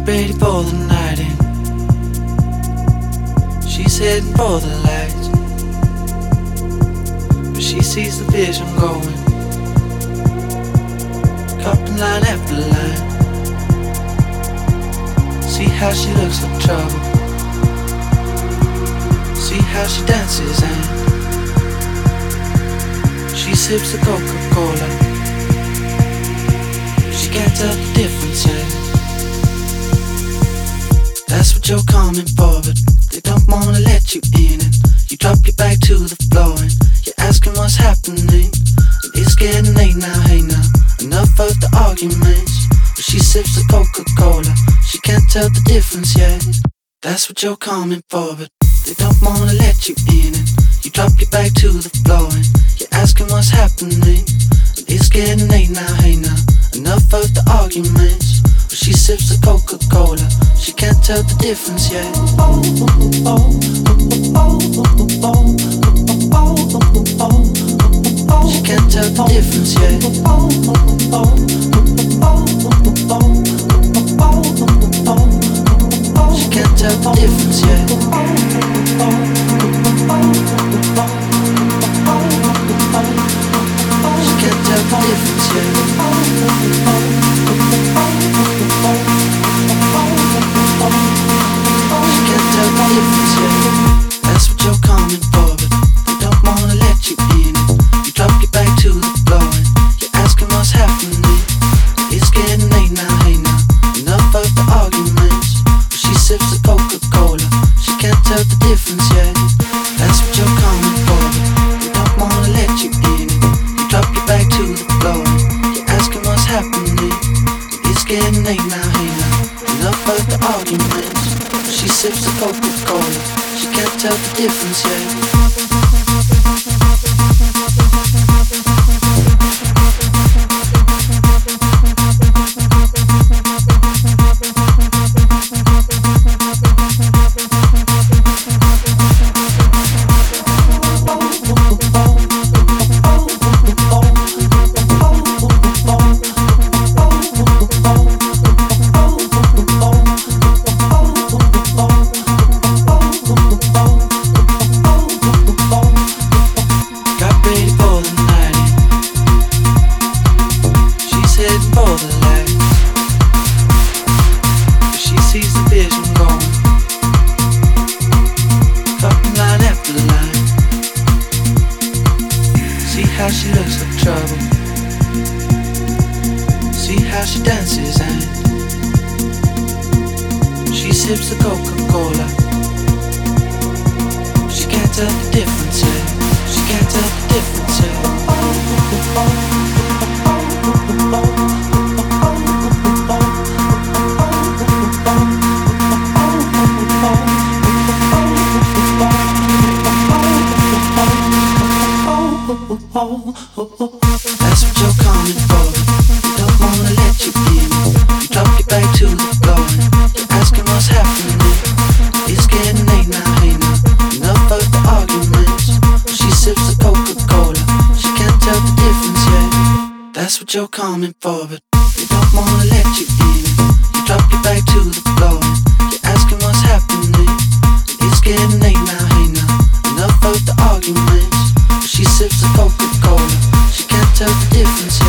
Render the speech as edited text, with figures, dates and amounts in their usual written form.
ready for the night in. She's heading for the lights, but she sees the vision going, cupping line after line. See how she looks like trouble, see how she dances and she sips the Coca-Cola. She can't tell the difference yet. That's what you're coming for, but they don't wanna let you in. And you drop your back to the floor and you're asking what's happening. And it's getting late now, hey now, enough of the arguments. But she sips the Coca-Cola, she can't tell the difference yet. That's what you're coming for, but they don't wanna let you in. And you drop your back to the floor and you're asking what's happening. And it's getting late now, hey now, enough of the arguments. But she sips the Coca-Cola, she can't tell the difference yet. She can't tell the difference yet. She can't tell the difference yet. She can't tell the difference yet. She can't tell the difference yet. That's what you're coming for, but they don't wanna let you in. You drop your back to the floor and you're asking what's happening. It's getting late now, hey now, enough of the arguments. But she sips the Coca-Cola, she can't tell the difference yet. That's what you're coming for, but they don't wanna let you in. You drop your back to the floor and you're asking what's happening. It's getting late now, hey now, enough of the arguments. But she sips the Coca-Cola, she can't tell the difference yet. How she looks like trouble, see how she dances and she sips the Coca-Cola. She can't tell the difference yet. She can't tell the difference yet. That's what you're coming for, they don't wanna let you in. You drop your back to the floor and you're asking what's happening. It's getting late now, hey now, enough of the arguments. She sips the Coca-Cola, she can't tell the difference yet. That's what you're coming for, but they don't wanna let you in. You drop your back to the floor and you're asking what's happening. It's getting late now, hey now, enough of the arguments. She sips the Coca-Cola, she can't tell the difference.